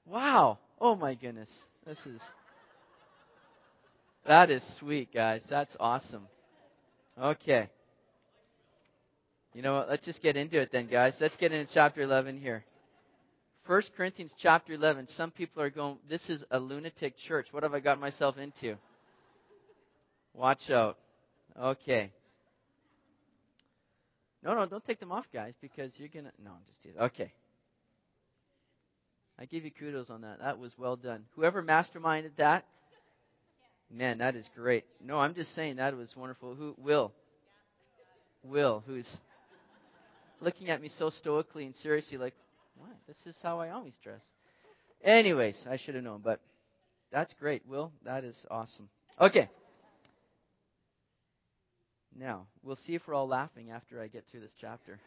Wow. Oh my goodness. That is sweet, guys. That's awesome. Okay. You know what? Let's just get into it then, guys. Let's get into chapter 11 here. 1 Corinthians chapter 11. Some people are going, this is a lunatic church. What have I got myself into? Watch out. Okay. No, don't take them off, guys, because you're going to... No, I'm just teasing. Okay. I give you kudos on that. That was well done. Whoever masterminded that, man, that is great. No, I'm just saying that was wonderful. Will, who's looking at me so stoically and seriously like, what? This is how I always dress. Anyways, I should have known, but that's great, Will. That is awesome. Okay. Now, we'll see if we're all laughing after I get through this chapter.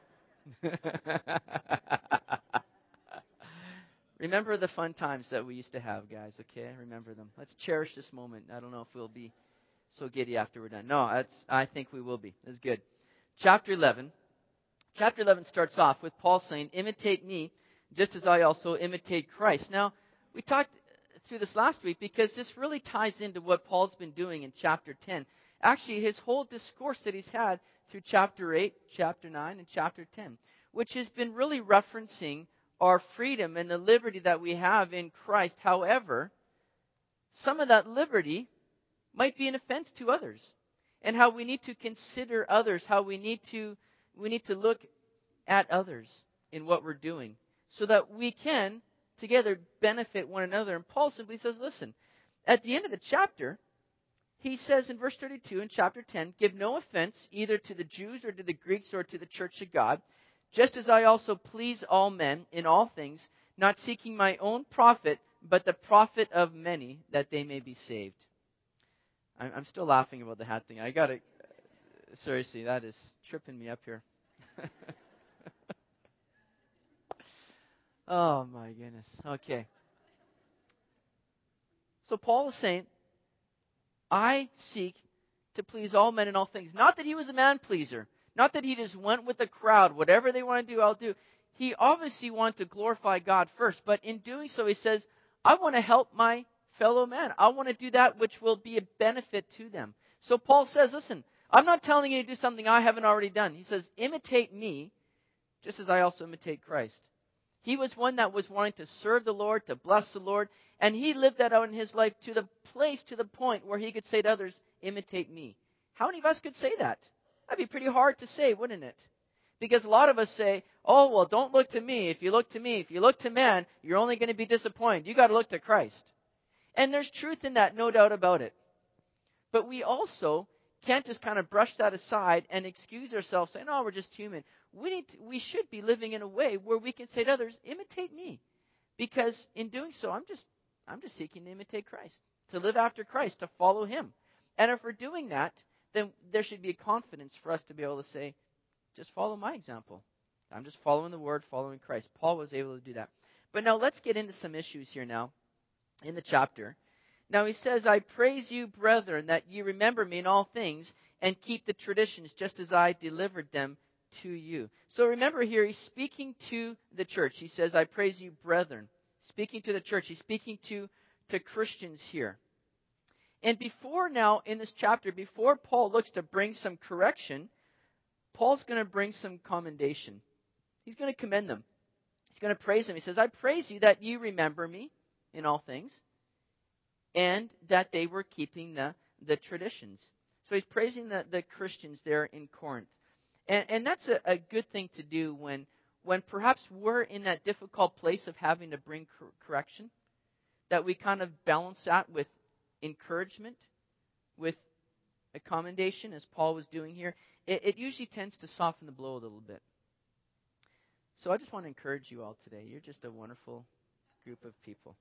Remember the fun times that we used to have, guys, okay? Remember them. Let's cherish this moment. I don't know if we'll be so giddy after we're done. No, I think we will be. That's good. Chapter 11. Chapter 11 starts off with Paul saying, imitate me, just as I also imitate Christ. Now, we talked through this last week because this really ties into what Paul's been doing in chapter 10. Actually, his whole discourse that he's had through chapter 8, chapter 9, and chapter 10, which has been really referencing our freedom and the liberty that we have in Christ. However, some of that liberty might be an offense to others, and how we need to consider others, how we need to look at others in what we're doing so that we can together benefit one another. And Paul simply says, listen, at the end of the chapter, he says in verse 32 in chapter 10, give no offense either to the Jews or to the Greeks or to the church of God, just as I also please all men in all things, not seeking my own profit, but the profit of many, that they may be saved. I'm still laughing about the hat thing. I gotta, seriously, that is tripping me up here. Oh my goodness. Okay. So Paul is saying, I seek to please all men in all things. Not that he was a man pleaser. Not that he just went with the crowd. Whatever they want to do, I'll do. He obviously wanted to glorify God first. But in doing so, he says, I want to help my fellow man. I want to do that which will be a benefit to them. So Paul says, listen, I'm not telling you to do something I haven't already done. He says, imitate me, just as I also imitate Christ. He was one that was wanting to serve the Lord, to bless the Lord, and he lived that out in his life to the point where he could say to others, imitate me. How many of us could say that? That'd be pretty hard to say, wouldn't it? Because a lot of us say, oh, well, don't look to me. If you look to man, you're only going to be disappointed. You got to look to Christ. And there's truth in that, no doubt about it. But we can't just kind of brush that aside and excuse ourselves saying, oh, we're just human. We should be living in a way where we can say to others, imitate me. Because in doing so, I'm just seeking to imitate Christ, to live after Christ, to follow him. And if we're doing that, then there should be a confidence for us to be able to say, just follow my example. I'm just following the word, following Christ. Paul was able to do that. But now let's get into some issues here now in the chapter. Now he says, I praise you, brethren, that you remember me in all things and keep the traditions just as I delivered them to you. So remember here, he's speaking to the church. He says, I praise you, brethren. Speaking to the church. He's speaking to Christians here. And before now, in this chapter, before Paul looks to bring some correction, Paul's going to bring some commendation. He's going to commend them. He's going to praise them. He says, I praise you that you remember me in all things, and that they were keeping the traditions. So he's praising the Christians there in Corinth. And that's a good thing to do when perhaps we're in that difficult place of having to bring correction, that we kind of balance that with encouragement, with a commendation, as Paul was doing here. It usually tends to soften the blow a little bit. So I just want to encourage you all today. You're just a wonderful group of people.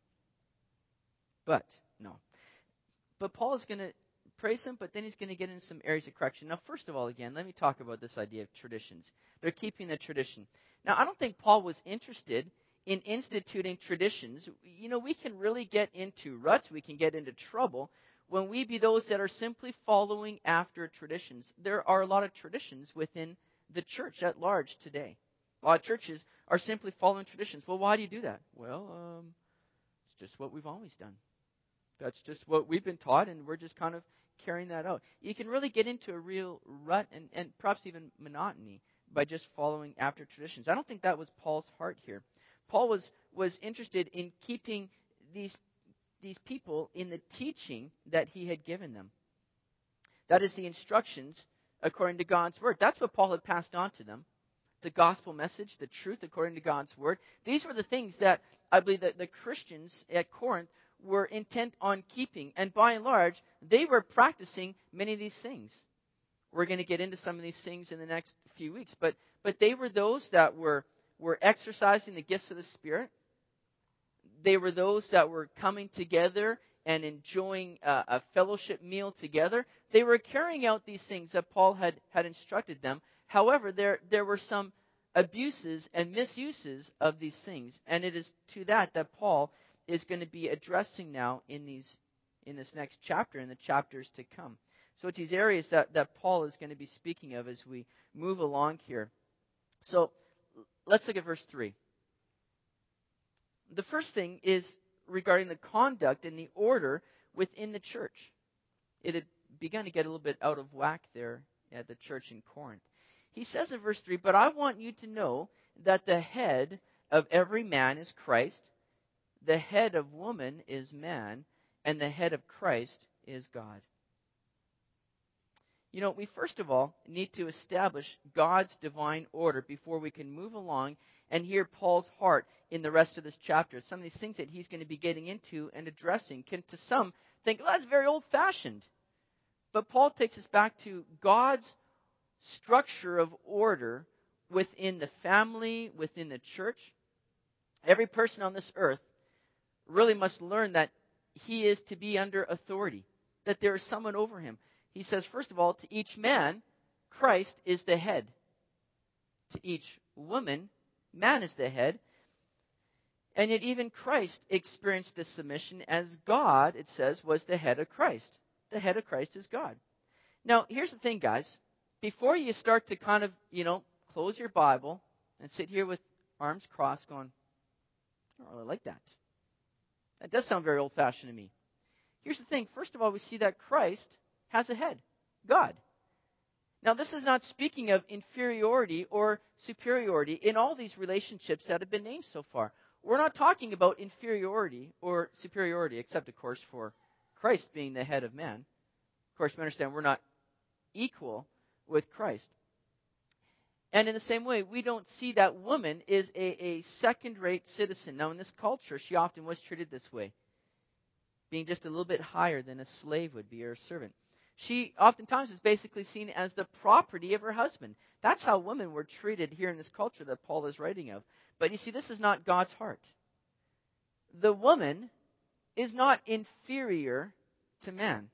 But Paul is going to praise them, but then he's going to get into some areas of correction. Now, first of all, again, let me talk about this idea of traditions. They're keeping a tradition. Now, I don't think Paul was interested in instituting traditions. You know, we can really get into ruts. We can get into trouble when we be those that are simply following after traditions. There are a lot of traditions within the church at large today. A lot of churches are simply following traditions. Well, why do you do that? Well, just what we've always done. That's just what we've been taught, and we're just kind of carrying that out. You can really get into a real rut and perhaps even monotony by just following after traditions. I don't think that was Paul's heart here. Paul was interested in keeping these people in the teaching that he had given them. That is the instructions according to God's word. That's what Paul had passed on to them. The gospel message, the truth according to God's word. These were the things that I believe that the Christians at Corinth were intent on keeping. And by and large, they were practicing many of these things. We're going to get into some of these things in the next few weeks. But they were those that were exercising the gifts of the Spirit. They were those that were coming together and enjoying a fellowship meal together. They were carrying out these things that Paul had instructed them. However, there were some abuses and misuses of these things. And it is to that Paul is going to be addressing now in this next chapter, in the chapters to come. So it's these areas that Paul is going to be speaking of as we move along here. So let's look at verse 3. The first thing is regarding the conduct and the order within the church. It had begun to get a little bit out of whack there at the church in Corinth. He says in verse 3, "But I want you to know that the head of every man is Christ, the head of woman is man, and the head of Christ is God." You know, we first of all need to establish God's divine order before we can move along and hear Paul's heart in the rest of this chapter. Some of these things that he's going to be getting into and addressing can, to some, think, well, that's very old-fashioned. But Paul takes us back to God's structure of order within the family, within the church. Every person on this earth really must learn that he is to be under authority, that there is someone over him. He says, first of all, to each man, Christ is the head. To each woman, man is the head. And yet even Christ experienced this submission as God, it says, was the head of Christ. The head of Christ is God. Now, here's the thing, guys. Before you start to kind of, close your Bible and sit here with arms crossed going, I don't really like that. That does sound very old-fashioned to me. Here's the thing. First of all, we see that Christ has a head, God. Now, this is not speaking of inferiority or superiority in all these relationships that have been named so far. We're not talking about inferiority or superiority, except, of course, for Christ being the head of man. Of course, we understand we're not equal with Christ. And in the same way, we don't see that woman is a second-rate citizen. Now, in this culture, she often was treated this way, being just a little bit higher than a slave would be or a servant. She oftentimes is basically seen as the property of her husband. That's how women were treated here in this culture that Paul is writing of. But you see, this is not God's heart. The woman is not inferior to man.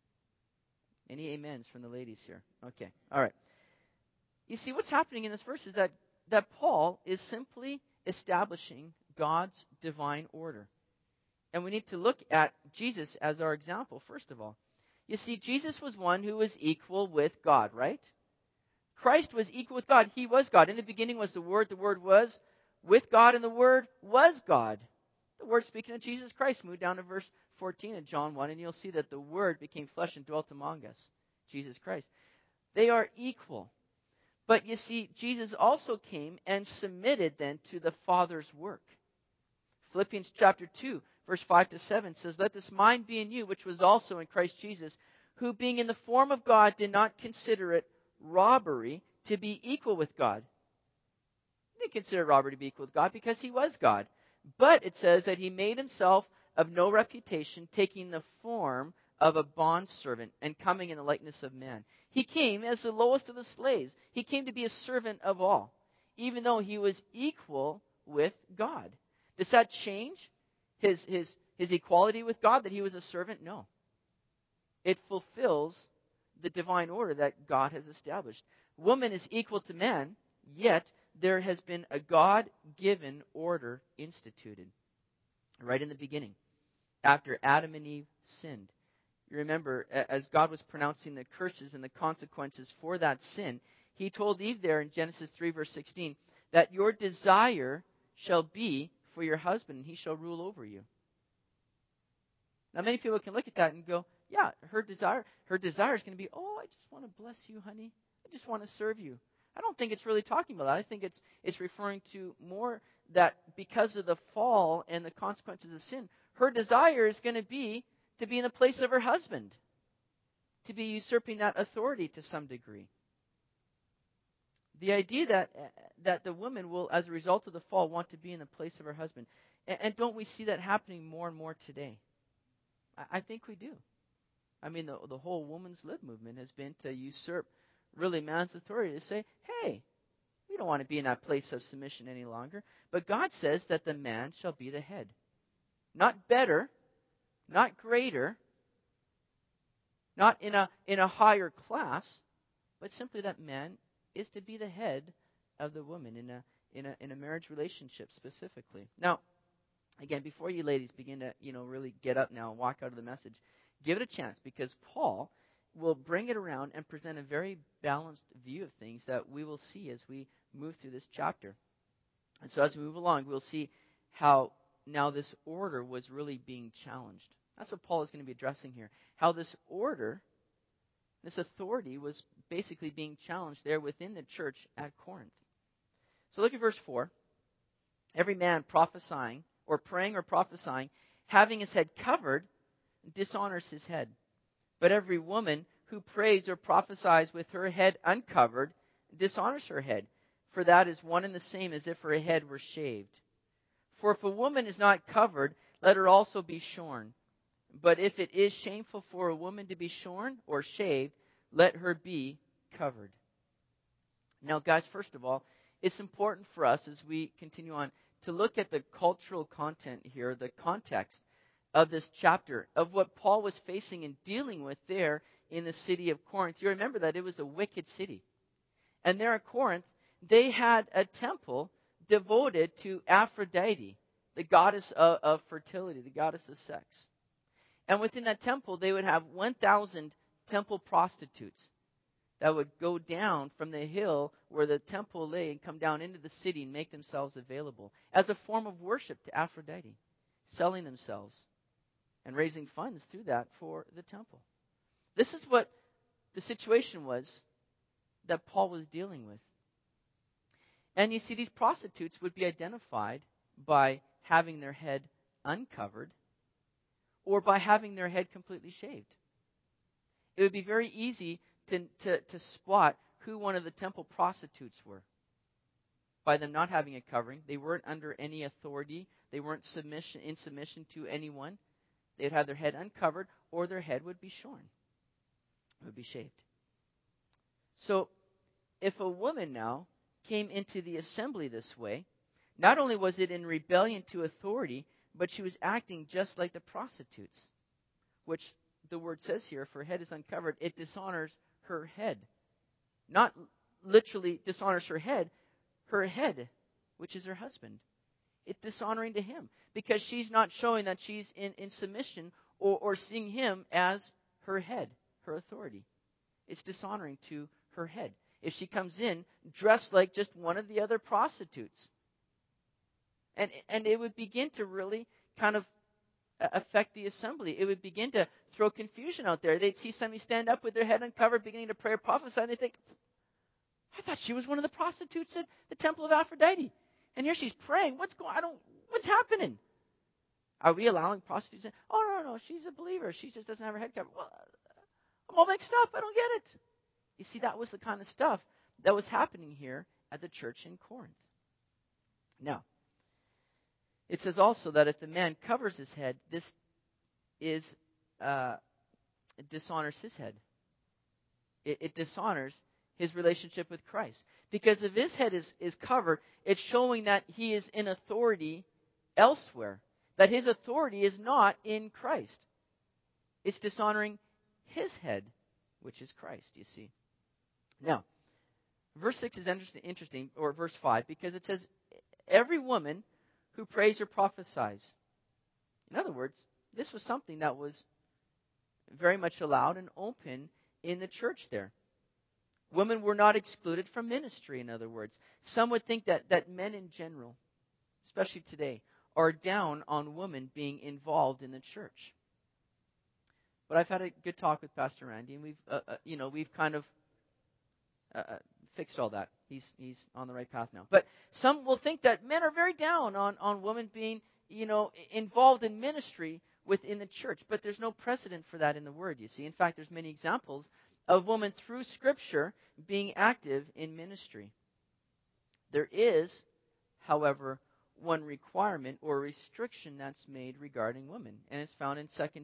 Any amens from the ladies here? Okay, all right. You see, what's happening in this verse is that Paul is simply establishing God's divine order. And we need to look at Jesus as our example, first of all. You see, Jesus was one who was equal with God, right? Christ was equal with God. He was God. In the beginning was the Word was with God, and the Word was God. The Word, speaking of Jesus Christ, move down to verse 14 in John 1, and you'll see that the Word became flesh and dwelt among us, Jesus Christ. They are equal. But you see, Jesus also came and submitted then to the Father's work. Philippians chapter 2, verse 5 to 7 says, "Let this mind be in you, which was also in Christ Jesus, who being in the form of God did not consider it robbery to be equal with God." He didn't consider it robbery to be equal with God because he was God. But it says that he made himself of no reputation, taking the form of a bondservant and coming in the likeness of man. He came as the lowest of the slaves. He came to be a servant of all, even though he was equal with God. Does that change his equality with God, that he was a servant? No. It fulfills the divine order that God has established. Woman is equal to man, yet there has been a God-given order instituted right in the beginning, after Adam and Eve sinned. You remember, as God was pronouncing the curses and the consequences for that sin, he told Eve there in Genesis 3, verse 16, that your desire shall be for your husband, and he shall rule over you. Now, many people can look at that and go, yeah, her desire is going to be, oh, I just want to bless you, honey. I just want to serve you. I don't think it's really talking about that. I think it's referring to more that because of the fall and the consequences of sin, her desire is going to be in the place of her husband, to be usurping that authority to some degree. The idea that the woman will, as a result of the fall, want to be in the place of her husband. And don't we see that happening more and more today? I think we do. I mean, the whole woman's lib movement has been to usurp really man's authority, to say, hey, we don't want to be in that place of submission any longer. But God says that the man shall be the head. Not better, not greater, not in a higher class, but simply that man is to be the head of the woman in a marriage relationship specifically. Now, again, before you ladies begin to really get up now and walk out of the message, give it a chance, because Paul will bring it around and present a very balanced view of things that we will see as we move through this chapter. And so as we move along, we'll see how now this order was really being challenged. That's what Paul is going to be addressing here. How this order, this authority, was basically being challenged there within the church at Corinth. So look at verse 4. Every man prophesying, or praying or prophesying, having his head covered, dishonors his head. But every woman who prays or prophesies with her head uncovered dishonors her head, for that is one and the same as if her head were shaved. For if a woman is not covered, let her also be shorn. But if it is shameful for a woman to be shorn or shaved, let her be covered. Now, guys, first of all, it's important for us as we continue on to look at the cultural content here, the context of this chapter, of what Paul was facing and dealing with there in the city of Corinth. You remember that it was a wicked city. And there at Corinth, they had a temple devoted to Aphrodite, the goddess of fertility, the goddess of sex. And within that temple, they would have 1,000 temple prostitutes that would go down from the hill where the temple lay and come down into the city and make themselves available as a form of worship to Aphrodite, selling themselves and raising funds through that for the temple. This is what the situation was that Paul was dealing with. And you see, these prostitutes would be identified by having their head uncovered or by having their head completely shaved. It would be very easy to spot who one of the temple prostitutes were by them not having a covering. They weren't under any authority. They weren't in submission to anyone. They'd have their head uncovered, or their head would be shorn. It would be shaved. So, if a woman now came into the assembly this way, not only was it in rebellion to authority, but she was acting just like the prostitutes, which the word says here, if her head is uncovered, it dishonors her head. Not literally dishonors her head, which is her husband. It's dishonoring to him because she's not showing that she's in submission or seeing him as her head, her authority. It's dishonoring to her head. If she comes in dressed like just one of the other prostitutes. And it would begin to really kind of affect the assembly. It would begin to throw confusion out there. They'd see somebody stand up with their head uncovered, beginning to pray or prophesy, and they think, I thought she was one of the prostitutes at the temple of Aphrodite. And here she's praying. What's happening? Are we allowing prostitutes in? Oh, no, she's a believer. She just doesn't have her head covered. Well, I'm all mixed up. I don't get it. You see, that was the kind of stuff that was happening here at the church in Corinth. Now, it says also that if the man covers his head, this is it dishonors his head. It dishonors his relationship with Christ. Because if his head is covered, it's showing that he is in authority elsewhere. That his authority is not in Christ. It's dishonoring his head, which is Christ, you see. Now, verse 6 is interesting, or verse 5, because it says, every woman who prays or prophesies. In other words, this was something that was very much allowed and open in the church there. Women were not excluded from ministry, in other words. Some would think that men in general, especially today, are down on women being involved in the church. But I've had a good talk with Pastor Randy, and we've kind of fixed all that. He's on the right path now. But some will think that men are very down on women being, involved in ministry within the church. But there's no precedent for that in the Word, you see. In fact, there's many examples of women through Scripture being active in ministry. There is, however, one requirement or restriction that's made regarding women, and it's found in 1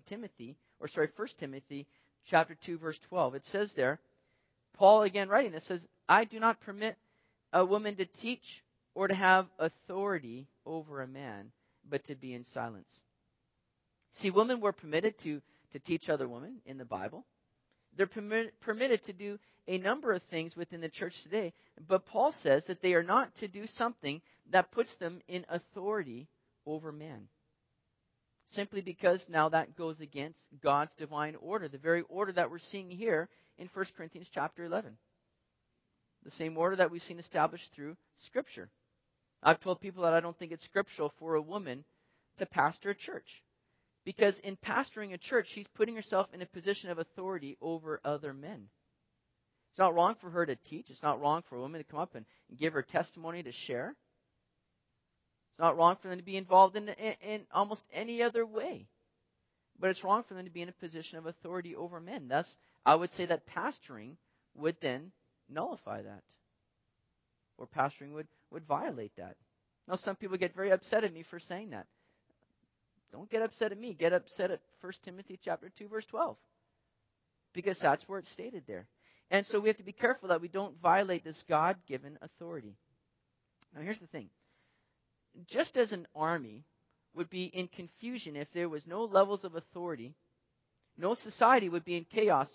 Timothy chapter 2, verse 12. It says there, Paul again writing this says, I do not permit a woman to teach or to have authority over a man, but to be in silence. See, women were permitted to teach other women in the Bible. They're permitted to do a number of things within the church today, but Paul says that they are not to do something that puts them in authority over man. Simply because now that goes against God's divine order, the very order that we're seeing here in 1 Corinthians chapter 11. The same order that we've seen established through Scripture. I've told people that I don't think it's scriptural for a woman to pastor a church. Because in pastoring a church, she's putting herself in a position of authority over other men. It's not wrong for her to teach. It's not wrong for a woman to come up and give her testimony to share. It's not wrong for them to be involved in almost any other way. But it's wrong for them to be in a position of authority over men. Thus, I would say that pastoring would then nullify that. Or pastoring would violate that. Now, some people get very upset at me for saying that. Don't get upset at me. Get upset at 1 Timothy chapter 2, verse 12. Because that's where it's stated there. And so we have to be careful that we don't violate this God-given authority. Now, here's the thing. Just as an army would be in confusion if there was no levels of authority, no society would be in chaos,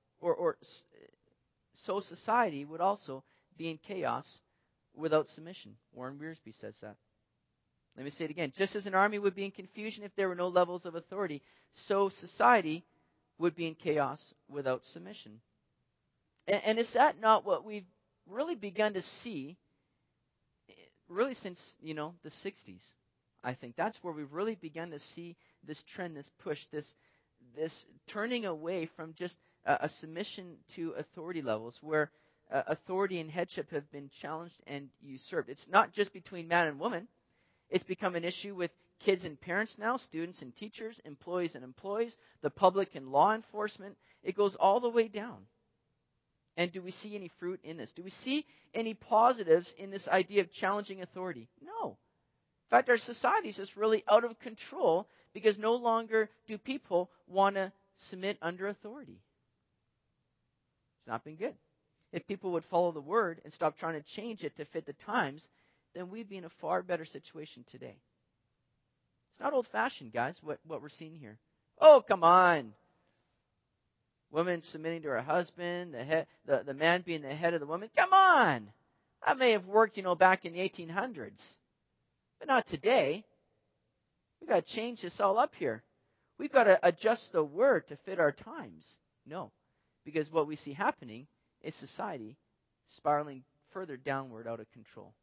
so society would also be in chaos without submission. Warren Wiersbe says that. Let me say it again. Just as an army would be in confusion if there were no levels of authority, so society would be in chaos without submission. And is that not what we've really begun to see, really since, the 60s? I think that's where we've really begun to see this trend, this push, this turning away from just a submission to authority levels, where authority and headship have been challenged and usurped. It's not just between man and woman. It's become an issue with kids and parents now, students and teachers, employees and employees, the public and law enforcement. It goes all the way down. And do we see any fruit in this? Do we see any positives in this idea of challenging authority? No. In fact, our society is just really out of control because no longer do people want to submit under authority. It's not been good. If people would follow the Word and stop trying to change it to fit the times, then we'd be in a far better situation today. It's not old-fashioned, guys, what we're seeing here. Oh, come on. Women submitting to her husband, the man being the head of the woman. Come on. That may have worked, back in the 1800s. But not today. We've got to change this all up here. We've got to adjust the Word to fit our times. No. Because what we see happening is society spiraling further downward out of control.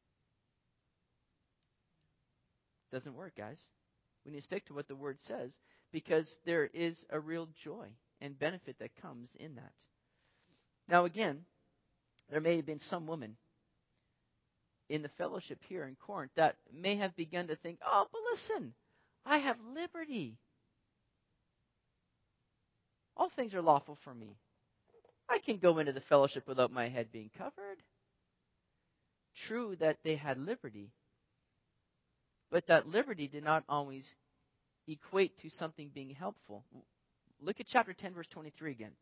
Doesn't work, guys. We need to stick to what the Word says because there is a real joy and benefit that comes in that. Now again, there may have been some women in the fellowship here in Corinth that may have begun to think, oh, but listen, I have liberty. All things are lawful for me. I can go into the fellowship without my head being covered. True that they had liberty, but that liberty did not always equate to something being helpful. Look at chapter 10, verse 23 again.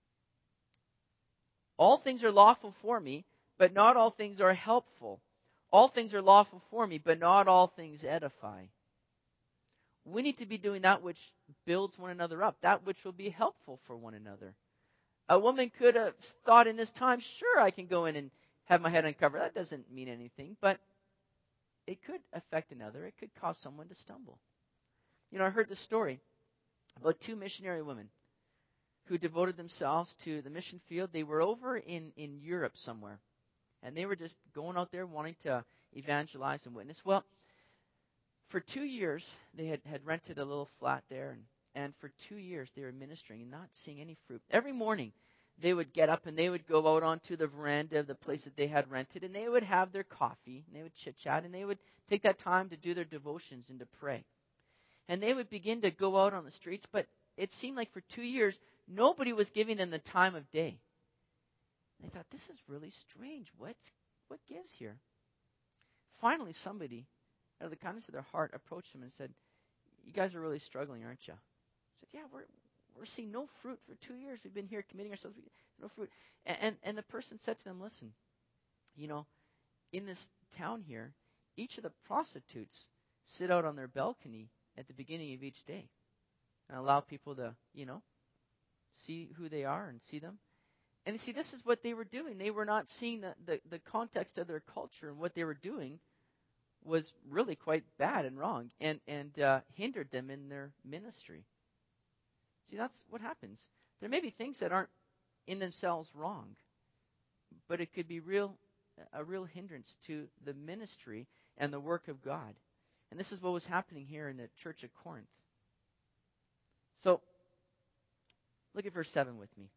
All things are lawful for me, but not all things are helpful. All things are lawful for me, but not all things edify. We need to be doing that which builds one another up, that which will be helpful for one another. A woman could have thought in this time, sure, I can go in and have my head uncovered. That doesn't mean anything, but it could affect another. It could cause someone to stumble. I heard this story about two missionary women who devoted themselves to the mission field. They were over in Europe somewhere, and they were just going out there wanting to evangelize and witness. Well, for 2 years, they had rented a little flat there, And for 2 years, they were ministering and not seeing any fruit. Every morning, they would get up and they would go out onto the veranda of the place that they had rented, and they would have their coffee, and they would chit-chat, and they would take that time to do their devotions and to pray. And they would begin to go out on the streets, but it seemed like for 2 years, nobody was giving them the time of day. They thought, this is really strange. What gives here? Finally, somebody, out of the kindness of their heart, approached them and said, you guys are really struggling, aren't you? I said, yeah, we're seeing no fruit for 2 years. We've been here committing ourselves. No fruit. And the person said to them, listen, in this town here, each of the prostitutes sit out on their balcony at the beginning of each day and allow people to, see who they are and see them. And you see, this is what they were doing. They were not seeing the context of their culture, and what they were doing was really quite bad and wrong and hindered them in their ministry. See, that's what happens. There may be things that aren't in themselves wrong, but it could be a real hindrance to the ministry and the work of God. And this is what was happening here in the church of Corinth. So, look at verse 7 with me.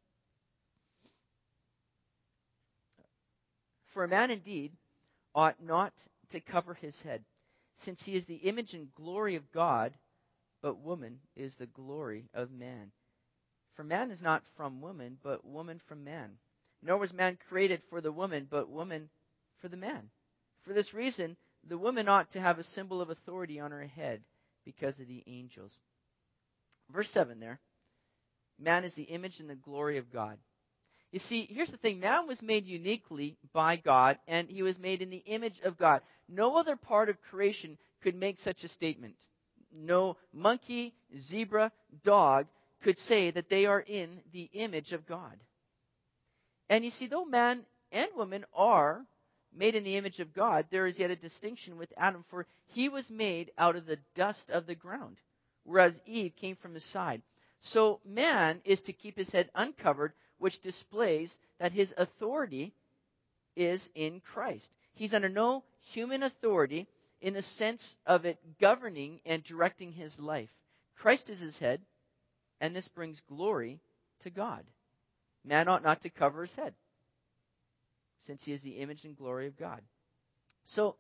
For a man indeed ought not to cover his head, since he is the image and glory of God, but woman is the glory of man. For man is not from woman, but woman from man. Nor was man created for the woman, but woman for the man. For this reason, the woman ought to have a symbol of authority on her head because of the angels. Verse 7 there. Man is the image and the glory of God. You see, here's the thing. Man was made uniquely by God, and he was made in the image of God. No other part of creation could make such a statement. No monkey, zebra, dog could say that they are in the image of God. And you see, though man and woman are made in the image of God, there is yet a distinction with Adam, for he was made out of the dust of the ground, whereas Eve came from his side. So man is to keep his head uncovered, which displays that his authority is in Christ. He's under no human authority in the sense of it governing and directing his life. Christ is his head, and this brings glory to God. Man ought not to cover his head, since he is the image and glory of God. So,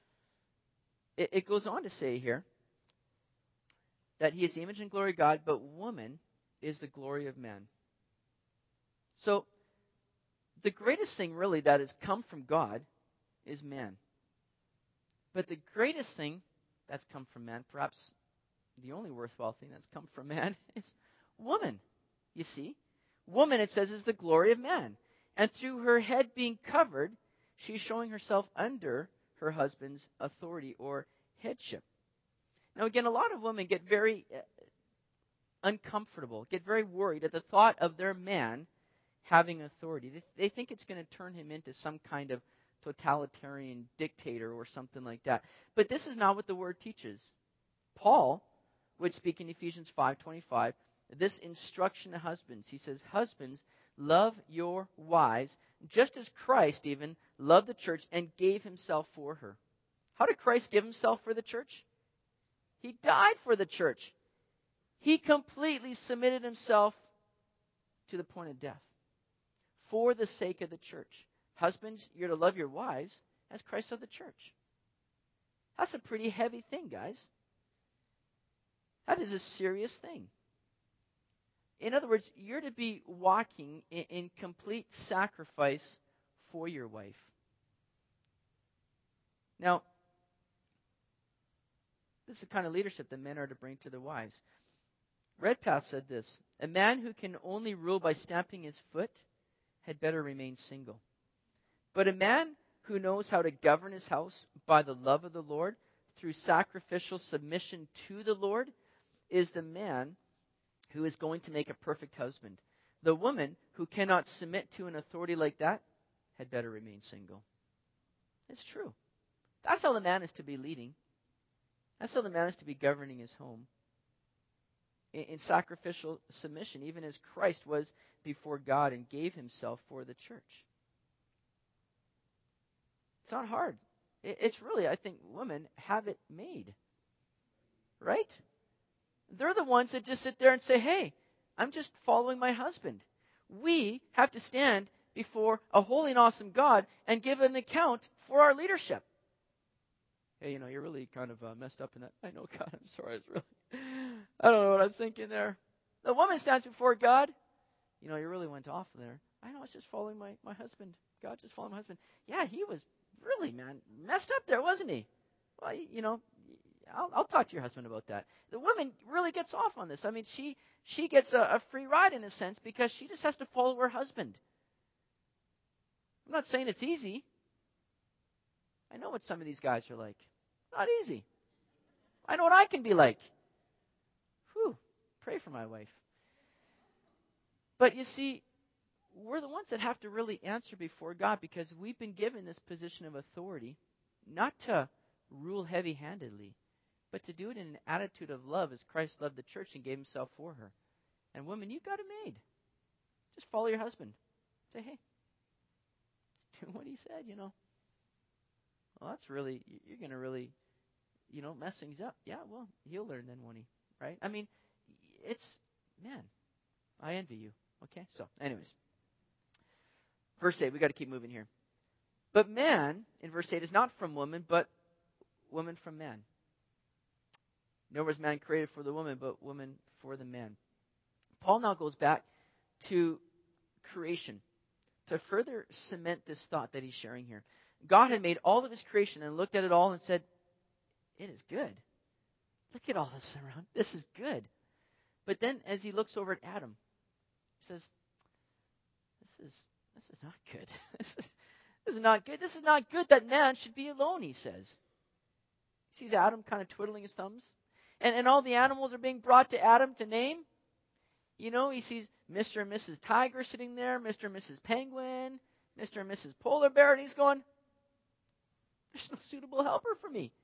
it goes on to say here that he is the image and glory of God, but woman is the glory of man. So, the greatest thing really that has come from God is man. But the greatest thing that's come from man, perhaps the only worthwhile thing that's come from man, is woman. You see? Woman, it says, is the glory of man. And through her head being covered, she's showing herself under her husband's authority or headship. Now again, a lot of women get very uncomfortable, get very worried at the thought of their man having authority. They think it's going to turn him into some kind of totalitarian dictator or something like that. But this is not what the word teaches. Paul would speak in Ephesians 5:25, this instruction to husbands. He says, husbands, love your wives, just as Christ even loved the church and gave himself for her. How did Christ give himself for the church? He died for the church. He completely submitted himself to the point of death for the sake of the church. Husbands, you're to love your wives as Christ loved the church. That's a pretty heavy thing, guys. That is a serious thing. In other words, you're to be walking in complete sacrifice for your wife. Now, this is the kind of leadership that men are to bring to their wives. Redpath said this, a man who can only rule by stamping his foot had better remain single. But a man who knows how to govern his house by the love of the Lord through sacrificial submission to the Lord is the man who is going to make a perfect husband. The woman who cannot submit to an authority like that had better remain single. It's true. That's how the man is to be leading. That's how the man is to be governing his home. In sacrificial submission, even as Christ was before God and gave himself for the church. It's not hard. It's really, I think, women have it made. Right? They're the ones that just sit there and say, hey, I'm just following my husband. We have to stand before a holy and awesome God and give an account for our leadership. Hey, you're really kind of messed up in that. I know, God, I'm sorry. I don't know what I was thinking there. The woman stands before God. You really went off there. I know, I was just following my husband. God, just following my husband. Yeah, he was really, man, messed up there, wasn't he? Well, I'll talk to your husband about that. The woman really gets off on this. I mean, she gets a free ride in a sense because she just has to follow her husband. I'm not saying it's easy. I know what some of these guys are like. Not easy. I know what I can be like. Whew, pray for my wife. But you see, we're the ones that have to really answer before God because we've been given this position of authority, not to rule heavy-handedly, but to do it in an attitude of love as Christ loved the church and gave himself for her. And women, you got it made. Just follow your husband. Say, hey, just do what he said, Well, that's really, you're going to really, mess things up. Yeah, well, he'll learn then, won't he? Right? I mean, man, I envy you. Okay, so anyways. Verse 8, we got to keep moving here. But man, in verse 8, is not from woman, but woman from man. Nor was man created for the woman, but woman for the man. Paul now goes back to creation to further cement this thought that he's sharing here. God had made all of his creation and looked at it all and said, it is good. Look at all this around. This is good. But then as he looks over at Adam, he says, this is not good. This is not good. This is not good that man should be alone, he says. He sees Adam kind of twiddling his thumbs. And all the animals are being brought to Adam to name. He sees Mr. and Mrs. Tiger sitting there, Mr. and Mrs. Penguin, Mr. and Mrs. Polar Bear, and he's going, there's no suitable helper for me.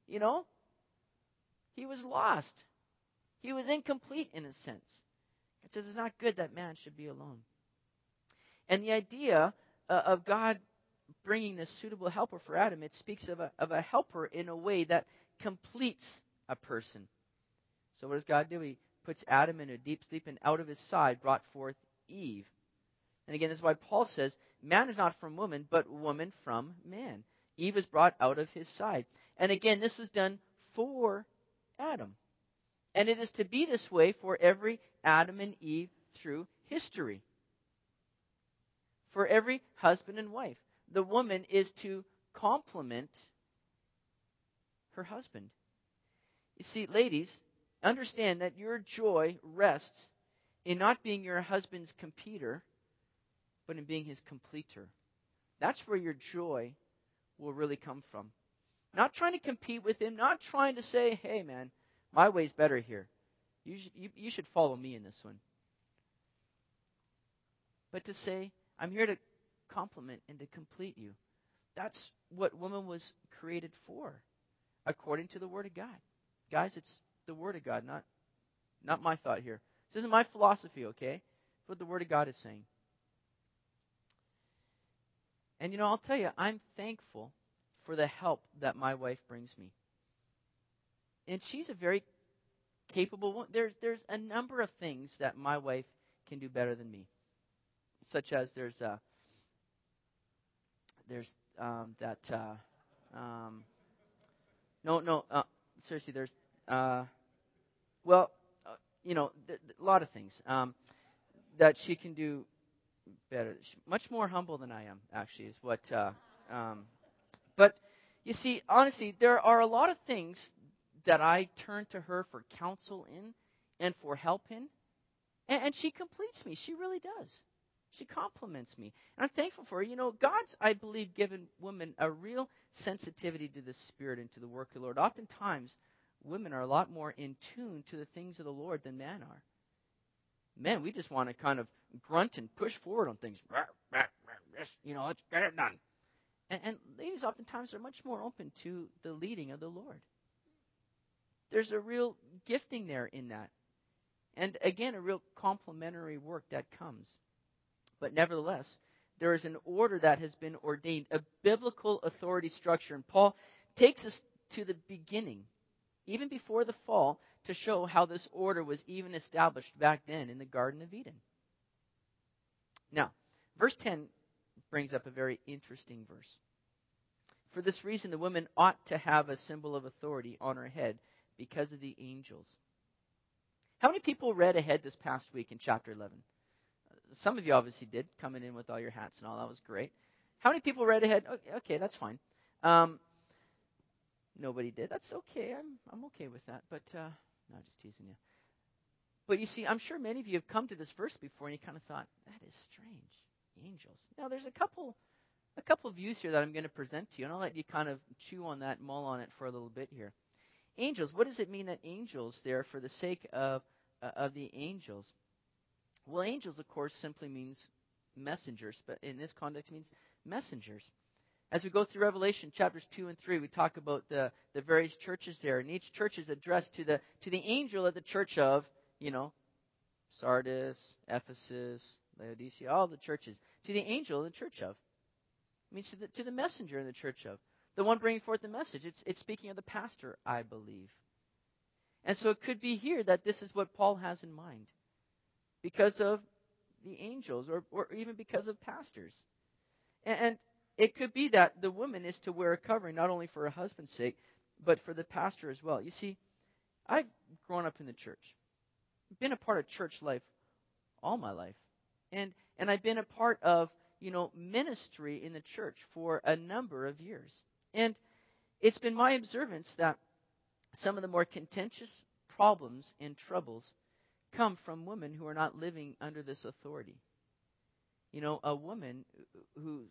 He was lost. He was incomplete in a sense. It says it's not good that man should be alone. And the idea of God bringing this suitable helper for Adam, it speaks of a helper in a way that completes a person. So what does God do? He puts Adam in a deep sleep, and out of his side brought forth Eve. And again, this is why Paul says, man is not from woman, but woman from man. Eve is brought out of his side. And again, this was done for Adam. And it is to be this way for every Adam and Eve through history. For every husband and wife. The woman is to complement her husband. You see, ladies, understand that your joy rests in not being your husband's competitor, but in being his completer. That's where your joy will really come from. Not trying to compete with him, not trying to say, hey man, my way's better here. You should follow me in this one. But to say, I'm here to complement and to complete you. That's what woman was created for, according to the Word of God. Guys, it's the Word of God, not my thought here. This isn't my philosophy, okay? It's what the Word of God is saying. And I'll tell you, I'm thankful for the help that my wife brings me. And she's a very capable woman. There's a number of things that my wife can do better than me. Such as seriously, there's a lot of things that she can do better. Much more humble than I am, actually, is what. But you see, honestly, there are a lot of things that I turn to her for counsel in and for help in, and she completes me. She really does. She compliments me. And I'm thankful for her. God's, I believe, given women a real sensitivity to the Spirit and to the work of the Lord. Oftentimes, women are a lot more in tune to the things of the Lord than men are. Men, we just want to kind of grunt and push forward on things. Let's get it done. And ladies oftentimes are much more open to the leading of the Lord. There's a real gifting there in that. And again, a real complementary work that comes. But nevertheless, there is an order that has been ordained, a biblical authority structure. And Paul takes us to the beginning, even before the fall, to show how this order was even established back then in the Garden of Eden. Now, verse 10 brings up a very interesting verse. For this reason, the woman ought to have a symbol of authority on her head because of the angels. How many people read ahead this past week in chapter 11? Some of you obviously did, coming in with all your hats and all. That was great. How many people read ahead? Okay, that's fine. Nobody did. That's okay. I'm okay with that. But no, just teasing you. But you see, I'm sure many of you have come to this verse before and you kind of thought, that is strange. Angels. Now, there's a couple views here that I'm going to present to you, and I'll let you kind of chew on that, mull on it for a little bit here. Angels. What does it mean that angels there for the sake of the angels? Well, angels, of course, simply means messengers, but in this context it means messengers. As we go through Revelation chapters 2 and 3, we talk about the various churches there, and each church is addressed to the angel at the church of, Sardis, Ephesus, Laodicea, all the churches. To the angel of the church of. It means to the messenger in the church of. The one bringing forth the message. It's speaking of the pastor, I believe. And so it could be here that this is what Paul has in mind. Because of the angels, or even because of pastors. And it could be that the woman is to wear a covering not only for her husband's sake, but for the pastor as well. You see, I've grown up in the church. I've been a part of church life all my life. And I've been a part of, ministry in the church for a number of years. And it's been my observance that some of the more contentious problems and troubles come from women who are not living under this authority. A woman who,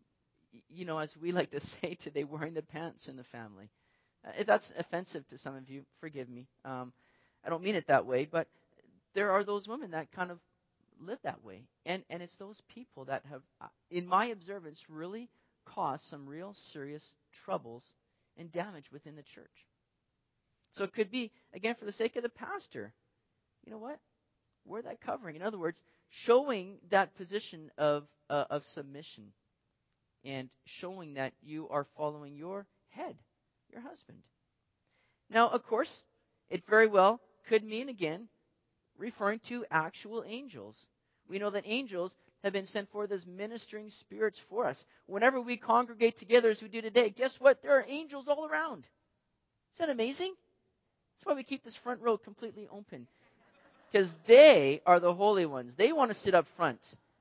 as we like to say today, wearing the pants in the family. If that's offensive to some of you, forgive me. I don't mean it that way, but there are those women that kind of live that way. And it's those people that have, in my observance, really caused some real serious troubles and damage within the church. So it could be, again, for the sake of the pastor, you know what? Wear that covering. In other words, showing that position of submission and showing that you are following your head, your husband. Now, of course, it very well could mean, again, referring to actual angels. We know that angels have been sent forth as ministering spirits for us. Whenever we congregate together as we do today, guess what? There are angels all around. Isn't that amazing? That's why we keep this front row completely open. Because they are the holy ones. They want to sit up front.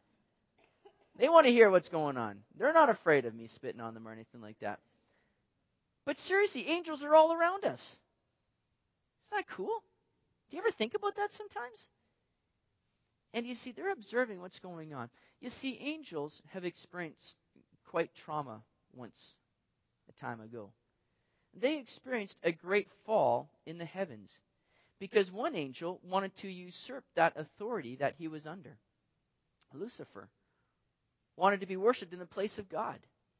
They want to hear what's going on. They're not afraid of me spitting on them or anything like that. But seriously, angels are all around us. Isn't that cool? Do you ever think about that sometimes? And you see, they're observing what's going on. You see, angels have experienced quite trauma once a time ago. They experienced a great fall in the heavens because one angel wanted to usurp that authority that he was under. Lucifer wanted to be worshipped in the place of God.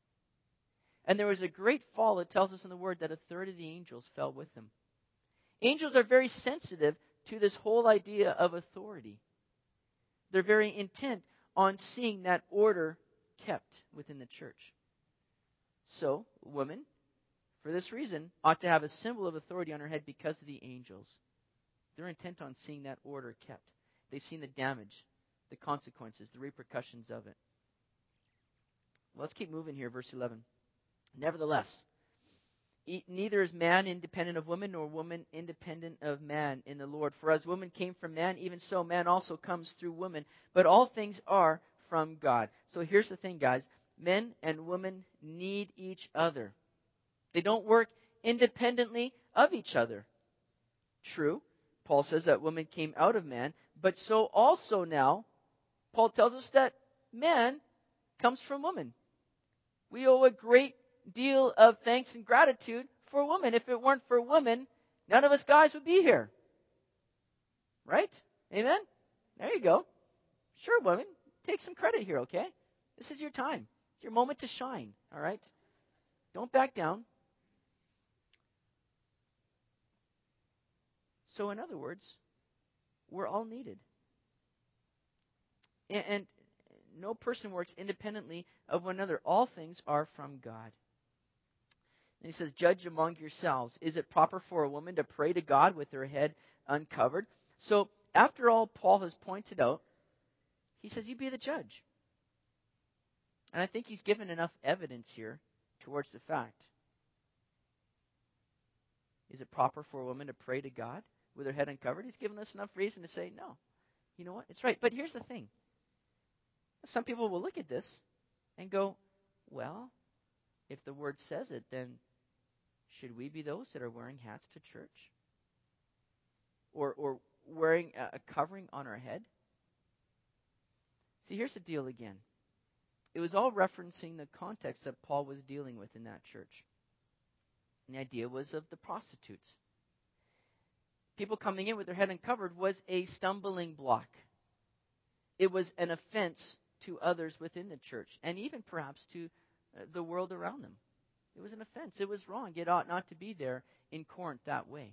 And there was a great fall. It tells us in the Word that a third of the angels fell with him. Angels are very sensitive to this whole idea of authority. They're very intent on seeing that order kept within the church. So, women, for this reason, ought to have a symbol of authority on her head because of the angels. They're intent on seeing that order kept. They've seen the damage, the consequences, the repercussions of it. Well, let's keep moving here, verse 11. Nevertheless, neither is man independent of woman, nor woman independent of man in the Lord. For as woman came from man, even so man also comes through woman. But all things are from God. So here's the thing, guys. Men and women need each other. They don't work independently of each other. True, Paul says that woman came out of man, but so also now, Paul tells us that man comes from woman. We owe a great deal of thanks and gratitude for women. If it weren't for women, none of us guys would be here. Right? Amen? There you go. Sure, women, take some credit here, okay? This is your time. It's your moment to shine, all right? Don't back down. So in other words, we're all needed. And no person works independently of one another. All things are from God. And he says, judge among yourselves. Is it proper for a woman to pray to God with her head uncovered? So after all Paul has pointed out, he says, you be the judge. And I think he's given enough evidence here towards the fact. Is it proper for a woman to pray to God with her head uncovered? He's given us enough reason to say, no. You know what? It's right. But here's the thing. Some people will look at this and go, well, if the word says it, then should we be those that are wearing hats to church? Or wearing a covering on our head? See, here's the deal again. It was all referencing the context that Paul was dealing with in that church. And the idea was of the prostitutes. People coming in with their head uncovered was a stumbling block. It was an offense to others within the church, and even perhaps to the world around them. It was an offense. It was wrong. It ought not to be there in Corinth that way.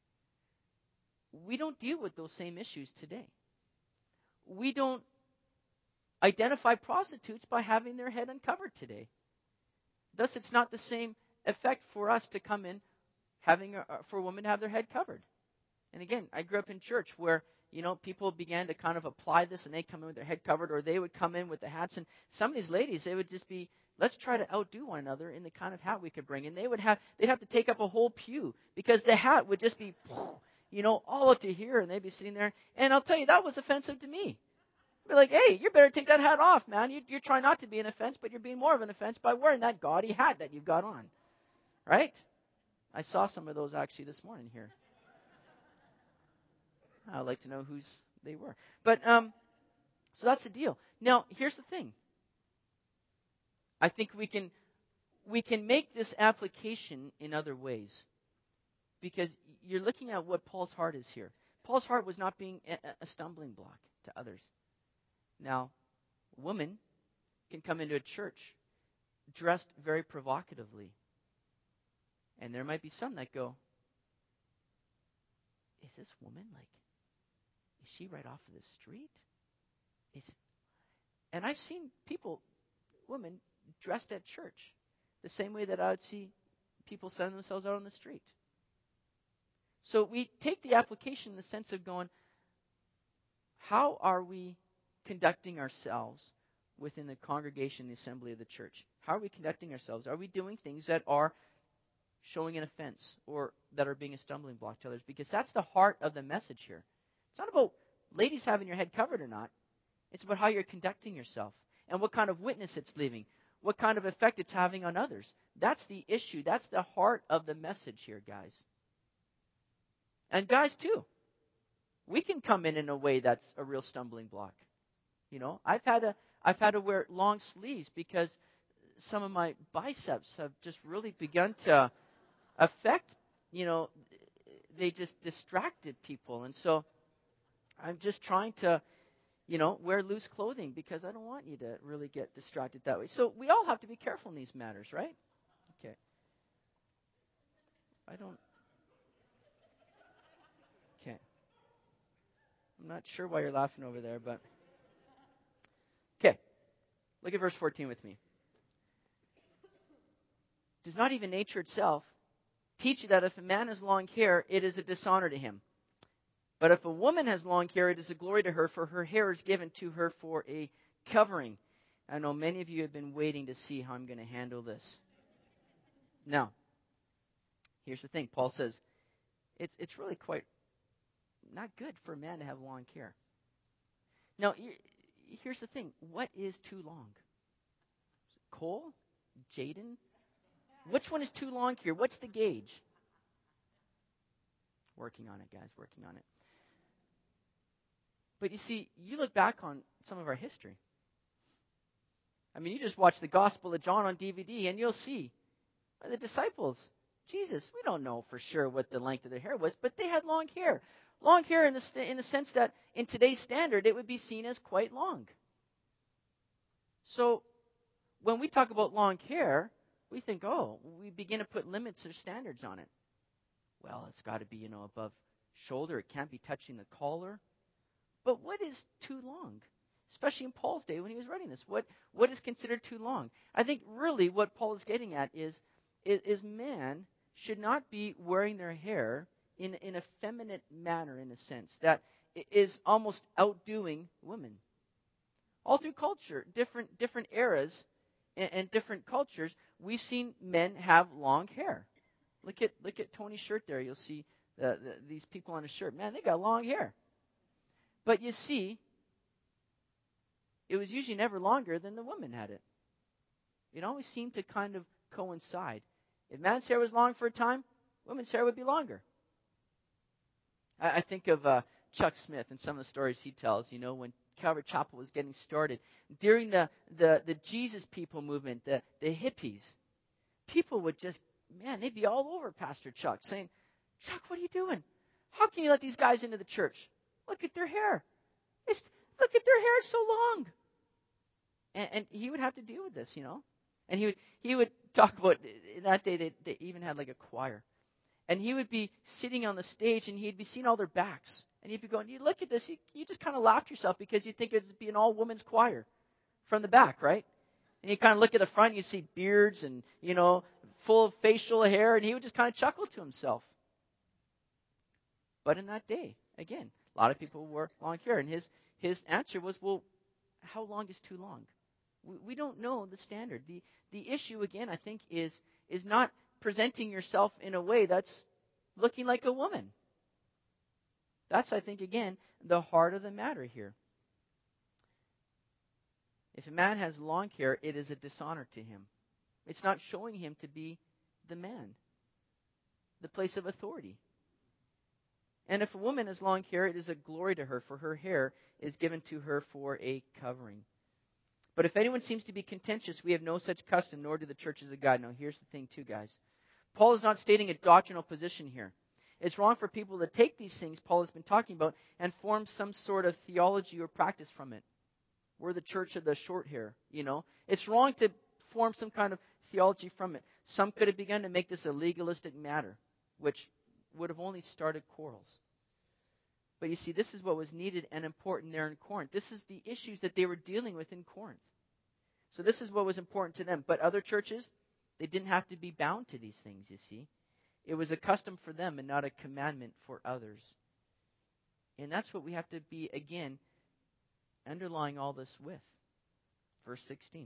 We don't deal with those same issues today. We don't identify prostitutes by having their head uncovered today. Thus, it's not the same effect for us to come in for a woman to have their head covered. And again, I grew up in church where, people began to kind of apply this, and they come in with their head covered, or they would come in with the hats. And some of these ladies, they would just be, let's try to outdo one another in the kind of hat we could bring. And they'd have to take up a whole pew because the hat would just be, all up to here, and they'd be sitting there. And I'll tell you, that was offensive to me. I'd be like, hey, you better take that hat off, man. You're trying not to be an offense, but you're being more of an offense by wearing that gaudy hat that you've got on. Right? I saw some of those actually this morning here. I'd like to know whose they were. But, so that's the deal. Now, here's the thing. I think we can make this application in other ways. Because you're looking at what Paul's heart is here. Paul's heart was not being a stumbling block to others. Now, a woman can come into a church dressed very provocatively. And there might be some that go, is this woman is she right off of the street? And I've seen women dressed at church the same way that I would see people setting themselves out on the street. So we take the application in the sense of going, how are we conducting ourselves within the congregation, the assembly of the church? How are we conducting ourselves? Are we doing things that are showing an offense or that are being a stumbling block to others? Because that's the heart of the message here. It's not about ladies having your head covered or not. It's about how you're conducting yourself and what kind of witness it's leaving, what kind of effect it's having on others. That's the issue. That's the heart of the message here, guys. And guys, too. We can come in a way that's a real stumbling block. I've had to wear long sleeves because some of my biceps have just really begun to affect, they just distracted people. And so I'm just trying to, wear loose clothing because I don't want you to really get distracted that way. So we all have to be careful in these matters, right? Okay. Okay. I'm not sure why you're laughing over there, but. Okay. Look at verse 14 with me. Does not even nature itself teach you that if a man has long hair, it is a dishonor to him? But if a woman has long hair, it is a glory to her, for her hair is given to her for a covering. I know many of you have been waiting to see how I'm going to handle this. Now, here's the thing. Paul says it's really quite not good for a man to have long hair. Now, here's the thing. What is too long? Cole? Jaden? Which one is too long here? What's the gauge? Working on it, guys. Working on it. But you see, you look back on some of our history. I mean, you just watch the Gospel of John on DVD, and you'll see the disciples. Jesus, we don't know for sure what the length of their hair was, but they had long hair. Long hair in the sense that in today's standard, it would be seen as quite long. So when we talk about long hair, we think, we begin to put limits or standards on it. Well, it's got to be, above shoulder. It can't be touching the collar. But what is too long? Especially in Paul's day when he was writing this. What is considered too long? I think really what Paul is getting at is is man should not be wearing their hair in a feminine manner, in a sense that is almost outdoing women. All through culture, different eras and different cultures, we've seen men have long hair. Look at Tony's shirt there. You'll see these people on his shirt. Man, they got long hair. But you see, it was usually never longer than the woman had it. It always seemed to kind of coincide. If man's hair was long for a time, women's hair would be longer. I think of Chuck Smith and some of the stories he tells, when Calvary Chapel was getting started. During the Jesus People movement, the hippies, people would just, they'd be all over Pastor Chuck saying, Chuck, what are you doing? How can you let these guys into the church? Look at their hair. Look at their hair, it's so long. And he would have to deal with this, And he would talk about, in that day they even had like a choir. And he would be sitting on the stage and he'd be seeing all their backs. And he'd be going, you look at this, you just kind of laugh to yourself because you think it'd be an all-women's choir from the back, right? And you kind of look at the front and you see beards and, full of facial hair, and he would just kind of chuckle to himself. But in that day, again, a lot of people wore long hair. And his answer was, well, how long is too long? We don't know the standard. The issue, again, I think, is not presenting yourself in a way that's looking like a woman. That's, I think, again, the heart of the matter here. If a man has long hair, it is a dishonor to him. It's not showing him to be the man, the place of authority. And if a woman has long hair, it is a glory to her, for her hair is given to her for a covering. But if anyone seems to be contentious, we have no such custom, nor do the churches of God. Now, here's the thing, too, guys. Paul is not stating a doctrinal position here. It's wrong for people to take these things Paul has been talking about and form some sort of theology or practice from it. We're the church of the short hair, It's wrong to form some kind of theology from it. Some could have begun to make this a legalistic matter, which would have only started quarrels. But you see, this is what was needed and important there in Corinth. This is the issues that they were dealing with in Corinth. So this is what was important to them. But other churches, they didn't have to be bound to these things, you see. It was a custom for them and not a commandment for others. And that's what we have to be, again, underlying all this with. Verse 16.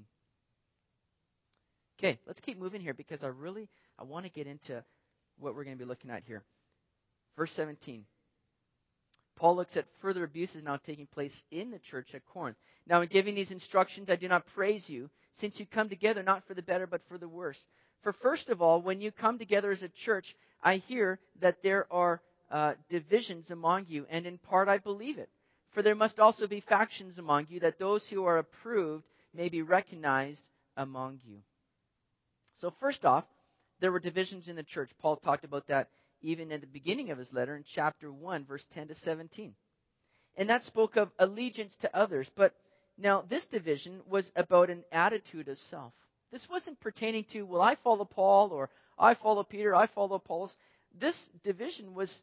Okay, let's keep moving here because I want to get into what we're going to be looking at here. Verse 17. Paul looks at further abuses now taking place in the church at Corinth. Now, in giving these instructions, I do not praise you, since you come together not for the better, but for the worse. For first of all, when you come together as a church, I hear that there are divisions among you, and in part I believe it. For there must also be factions among you, that those who are approved may be recognized among you. So first off, there were divisions in the church. Paul talked about that even at the beginning of his letter in chapter 1, verse 10 to 17. And that spoke of allegiance to others. But now this division was about an attitude of self. This wasn't pertaining to, well, I follow Paul, or I follow Peter, I follow Apollos. This division was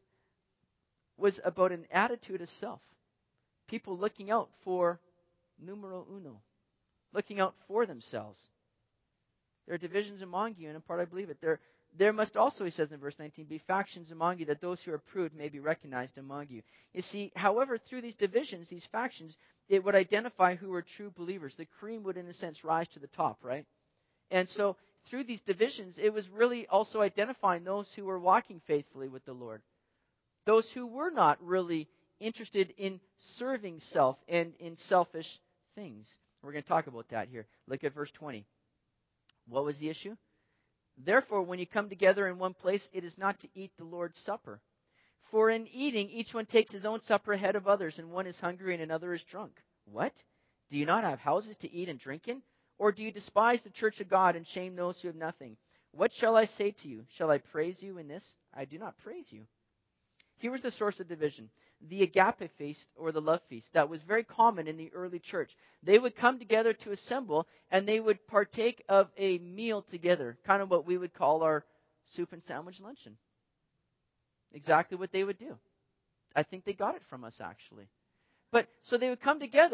about an attitude of self. People looking out for numero uno, looking out for themselves. There are divisions among you, and in part I believe it. There must also, he says in verse 19, be factions among you, that those who are approved may be recognized among you. You see, however, through these divisions, these factions, it would identify who were true believers. The cream would, in a sense, rise to the top, right? And so, through these divisions, it was really also identifying those who were walking faithfully with the Lord. Those who were not really interested in serving self and in selfish things. We're going to talk about that here. Look at verse 20. What was the issue? Therefore, when you come together in one place, it is not to eat the Lord's Supper. For in eating, each one takes his own supper ahead of others, and one is hungry and another is drunk. What? Do you not have houses to eat and drink in? Or do you despise the church of God and shame those who have nothing? What shall I say to you? Shall I praise you in this? I do not praise you. Here was the source of division. The agape feast, or the love feast, that was very common in the early church. They would come together to assemble, and they would partake of a meal together, kind of what we would call our soup and sandwich luncheon. Exactly what they would do. I think they got it from us, actually. But so they would come together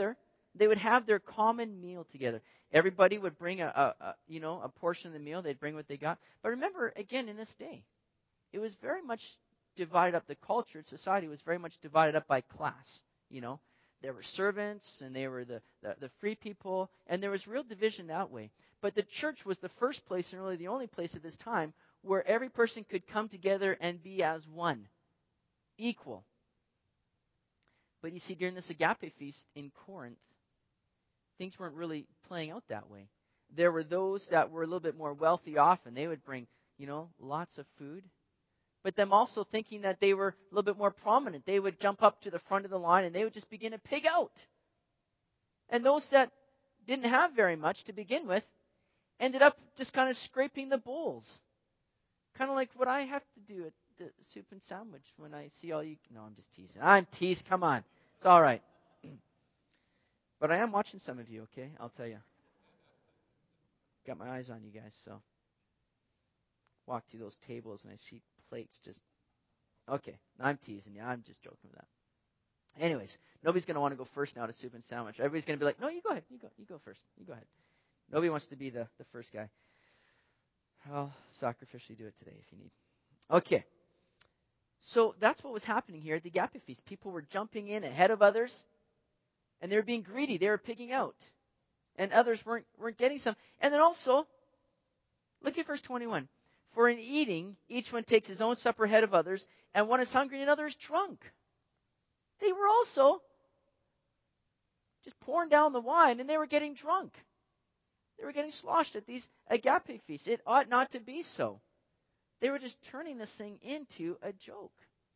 They would have their common meal together. Everybody would bring a portion of the meal. They'd bring what they got. But remember, again, in this day, it was very much divided up. The culture, society was very much divided up by class. There were servants, and there were the free people, and there was real division that way. But the church was the first place, and really the only place at this time, where every person could come together and be as one, equal. But you see, during this agape feast in Corinth, things weren't really playing out that way. There were those that were a little bit more wealthy off, and they would bring, lots of food. But them also thinking that they were a little bit more prominent. They would jump up to the front of the line, and they would just begin to pig out. And those that didn't have very much to begin with ended up just kind of scraping the bowls. Kind of like what I have to do at the soup and sandwich when I see all you. No, I'm just teasing. I'm teased. Come on. It's all right. But I am watching some of you, okay? I'll tell you. Got my eyes on you guys, so. Walk through those tables and I see plates just. Okay, I'm teasing you. I'm just joking with that. Anyways, nobody's going to want to go first now to soup and sandwich. Everybody's going to be like, no, you go ahead. You go first. You go ahead. Nobody wants to be the first guy. I'll sacrificially do it today if you need. Okay. So that's what was happening here at the Agape Feast. People were jumping in ahead of others, and they were being greedy. They were pigging out. And others weren't getting some. And then also, look at verse 21. For in eating, each one takes his own supper ahead of others, and one is hungry and another is drunk. They were also just pouring down the wine, and they were getting drunk. They were getting sloshed at these agape feasts. It ought not to be so. They were just turning this thing into a joke.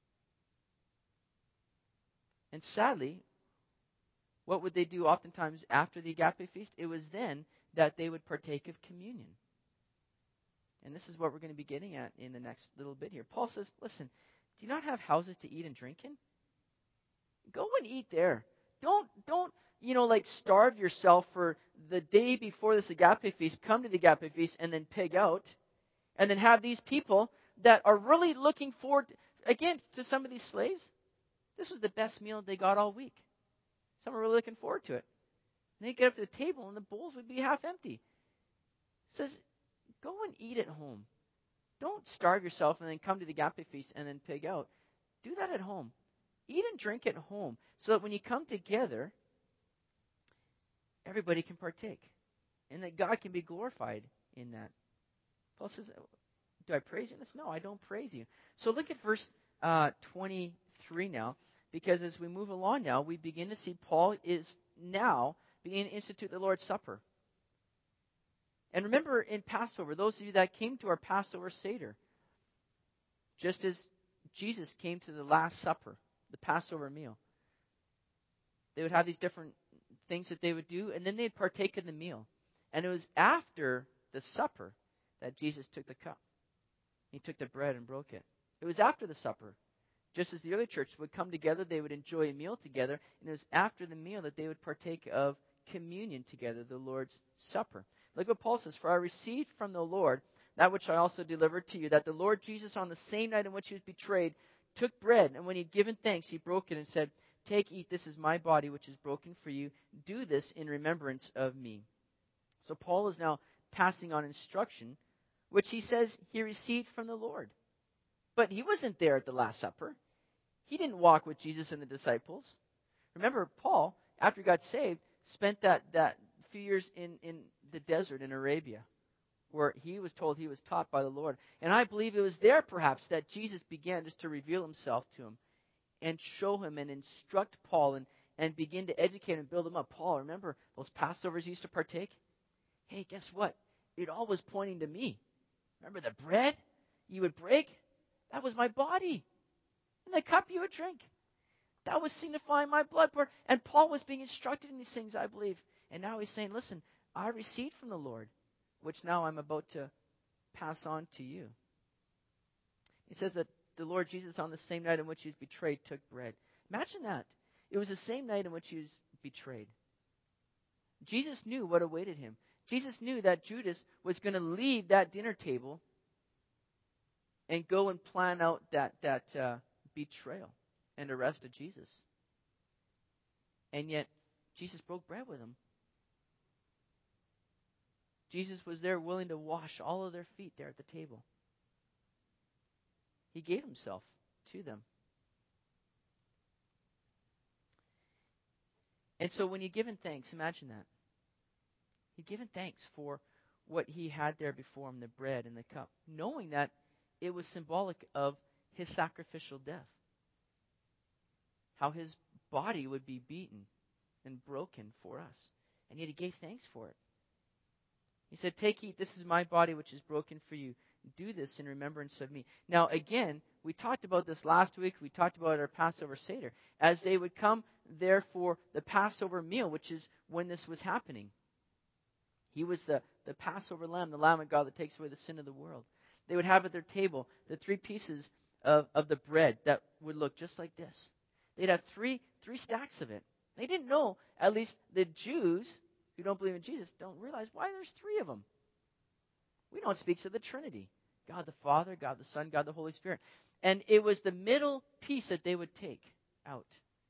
And sadly, what would they do oftentimes after the agape feast? It was then that they would partake of communion. And this is what we're going to be getting at in the next little bit here. Paul says, listen, do you not have houses to eat and drink in? Go and eat there. Don't starve yourself for the day before this agape feast, come to the agape feast, and then pig out. And then have these people that are really looking forward, again, to some of these slaves. This was the best meal they got all week. Some are really looking forward to it. And they get up to the table, and the bowls would be half empty. It says, go and eat at home. Don't starve yourself and then come to the agape feast and then pig out. Do that at home. Eat and drink at home so that when you come together, everybody can partake. And that God can be glorified in that. Paul says, do I praise you in this? No, I don't praise you. So look at verse 23 now, because as we move along now, we begin to see Paul is now beginning to institute the Lord's Supper. And remember in Passover, those of you that came to our Passover Seder, just as Jesus came to the Last Supper, the Passover meal, they would have these different things that they would do, and then they'd partake in the meal. And it was after the supper that Jesus took the cup. He took the bread and broke it. It was after the supper. Just as the early church would come together, they would enjoy a meal together, and it was after the meal that they would partake of communion together, the Lord's Supper. Look what Paul says, for I received from the Lord that which I also delivered to you, that the Lord Jesus on the same night in which he was betrayed took bread, and when he had given thanks, he broke it and said, take, eat, this is my body which is broken for you. Do this in remembrance of me. So Paul is now passing on instruction, which he says he received from the Lord. But he wasn't there at the Last Supper. He didn't walk with Jesus and the disciples. Remember, Paul, after he got saved, spent that few years in the desert in Arabia, where he was told he was taught by the Lord. And I believe it was there, perhaps, that Jesus began just to reveal himself to him and show him and instruct Paul and begin to educate and build him up. Paul, remember those Passovers he used to partake? Hey, guess what? It all was pointing to me. Remember the bread you would break? That was my body. And the cup you would drink. That was signifying my blood pour. And Paul was being instructed in these things, I believe. And now he's saying, listen, I received from the Lord, which now I'm about to pass on to you. He says that the Lord Jesus, on the same night in which he was betrayed, took bread. Imagine that. It was the same night in which he was betrayed. Jesus knew what awaited him. Jesus knew that Judas was going to leave that dinner table and go and plan out that betrayal and arrest of Jesus. And yet, Jesus broke bread with them. Jesus was there willing to wash all of their feet there at the table. He gave himself to them. And so when you're giving thanks, imagine that. He'd given thanks for what he had there before him, the bread and the cup, knowing that it was symbolic of his sacrificial death. How his body would be beaten and broken for us. And yet he gave thanks for it. He said, "Take, eat, this is my body which is broken for you. Do this in remembrance of me." Now again, we talked about this last week. We talked about our Passover Seder. As they would come there for the Passover meal, which is when this was happening. He was the Passover lamb, the Lamb of God that takes away the sin of the world. They would have at their table the 3 pieces of the bread that would look just like this. They'd have three stacks of it. They didn't know, at least the Jews who don't believe in Jesus, don't realize why there's 3 of them. We know it speaks of the Trinity. God the Father, God the Son, God the Holy Spirit. And it was the middle piece that they would take out.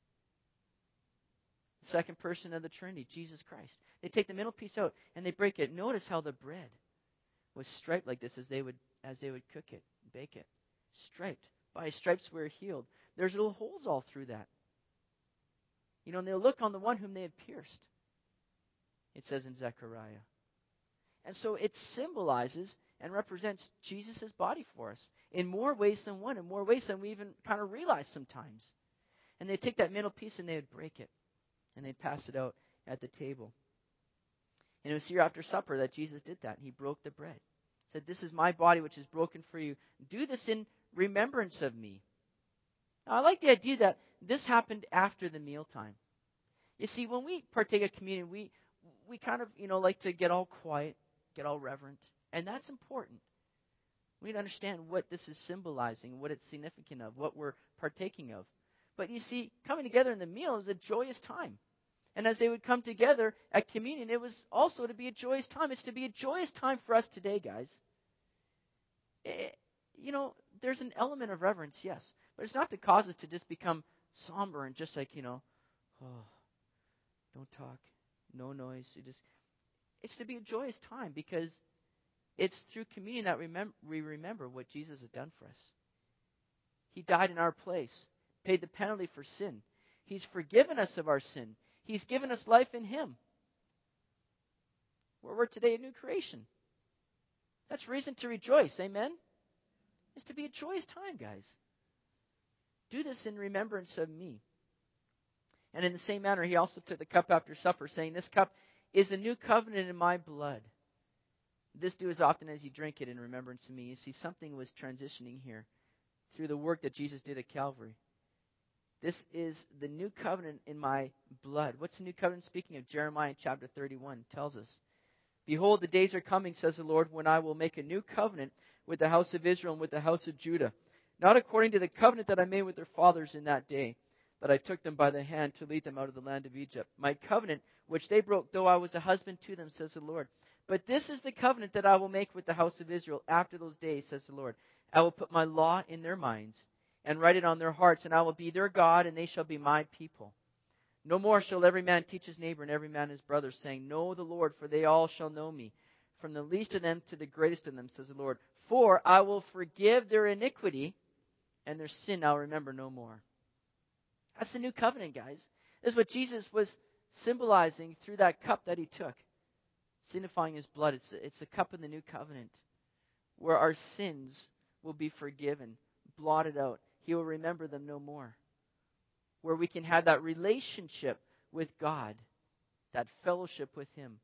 The second person of the Trinity, Jesus Christ. They take the middle piece out and they break it. Notice how the bread was striped like this as they would cook it, bake it. Striped. By his stripes we are healed. There's little holes all through that. And they'll look on the one whom they had pierced. It says in Zechariah. And so it symbolizes and represents Jesus' body for us in more ways than one, in more ways than we even kind of realize sometimes. And they'd take that middle piece and they would break it. And they'd pass it out at the table. And it was here after supper that Jesus did that. He broke the bread. He said, "This is my body which is broken for you. Do this in remembrance of me." Now, I like the idea that this happened after the mealtime. You see, when we partake of communion, we kind of, like to get all quiet, get all reverent. And that's important. We need to understand what this is symbolizing, what it's significant of, what we're partaking of. But you see, coming together in the meal is a joyous time. And as they would come together at communion, it was also to be a joyous time. It's to be a joyous time for us today, guys. There's an element of reverence, yes. But it's not to cause us to just become somber and just like, don't talk, no noise. It's to be a joyous time because it's through communion that we remember what Jesus has done for us. He died in our place, paid the penalty for sin. He's forgiven us of our sin. He's given us life in him. We're today a new creation. That's reason to rejoice. Amen? It's to be a joyous time, guys. Do this in remembrance of me. And in the same manner, he also took the cup after supper, saying, "This cup is the new covenant in my blood. This do as often as you drink it in remembrance of me." You see, something was transitioning here through the work that Jesus did at Calvary. This is the new covenant in my blood. What's the new covenant speaking of? Jeremiah chapter 31 tells us, "Behold, the days are coming, says the Lord, when I will make a new covenant with the house of Israel and with the house of Judah, not according to the covenant that I made with their fathers in that day, that I took them by the hand to lead them out of the land of Egypt. My covenant, which they broke, though I was a husband to them, says the Lord. But this is the covenant that I will make with the house of Israel after those days, says the Lord. I will put my law in their minds and write it on their hearts, and I will be their God, and they shall be my people. No more shall every man teach his neighbor and every man his brother, saying, Know the Lord, for they all shall know me, from the least of them to the greatest of them, says the Lord. For I will forgive their iniquity, and their sin I'll remember no more." That's the new covenant, guys. This is what Jesus was symbolizing through that cup that he took, signifying his blood. It's the cup in the new covenant where our sins will be forgiven, blotted out. He will remember them no more. Where we can have that relationship with God, that fellowship with him.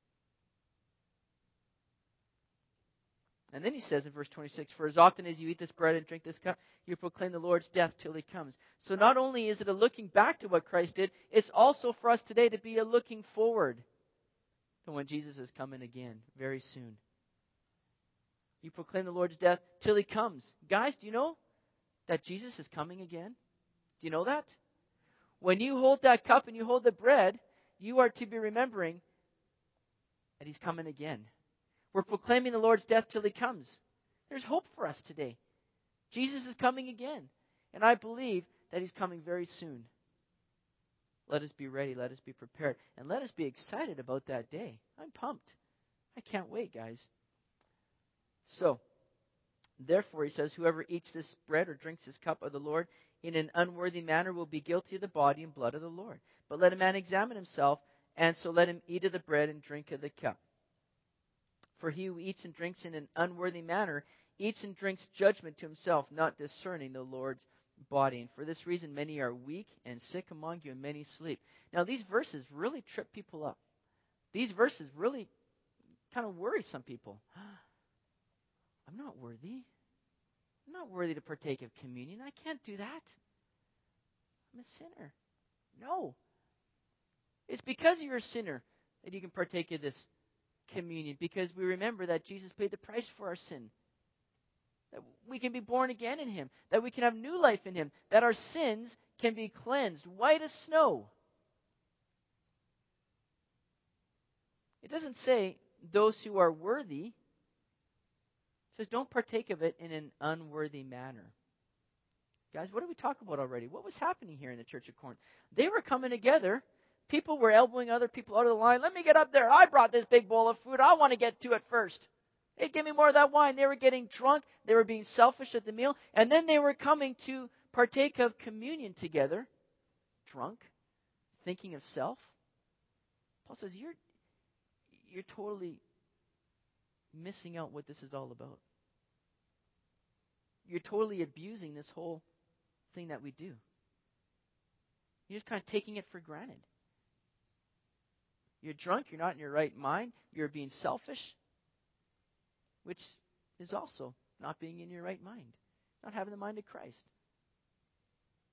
And then he says in verse 26, "For as often as you eat this bread and drink this cup, you proclaim the Lord's death till he comes." So not only is it a looking back to what Christ did, it's also for us today to be a looking forward to when Jesus is coming again very soon. You proclaim the Lord's death till he comes. Guys, do you know that Jesus is coming again? Do you know that? When you hold that cup and you hold the bread, you are to be remembering that he's coming again. We're proclaiming the Lord's death till he comes. There's hope for us today. Jesus is coming again. And I believe that he's coming very soon. Let us be ready. Let us be prepared. And let us be excited about that day. I'm pumped. I can't wait, guys. So, therefore, he says, whoever eats this bread or drinks this cup of the Lord in an unworthy manner will be guilty of the body and blood of the Lord. But let a man examine himself, and so let him eat of the bread and drink of the cup. For he who eats and drinks in an unworthy manner eats and drinks judgment to himself, not discerning the Lord's body. And for this reason, many are weak and sick among you, and many sleep. Now, these verses really trip people up. These verses really kind of worry some people. I'm not worthy. I'm not worthy to partake of communion. I can't do that. I'm a sinner. No. It's because you're a sinner that you can partake of this communion, because we remember that Jesus paid the price for our sin. That we can be born again in Him. That we can have new life in Him. That our sins can be cleansed white as snow. It doesn't say those who are worthy. It says don't partake of it in an unworthy manner. Guys, what did we talk about already? What was happening here in the Church of Corinth? They were coming together. People were elbowing other people out of the line. Let me get up there. I brought this big bowl of food. I want to get to it first. Hey, give me more of that wine. They were getting drunk. They were being selfish at the meal. And then they were coming to partake of communion together, drunk, thinking of self. Paul says, you're totally missing out what this is all about. You're totally abusing this whole thing that we do. You're just kind of taking it for granted. You're drunk. You're not in your right mind. You're being selfish, which is also not being in your right mind, not having the mind of Christ.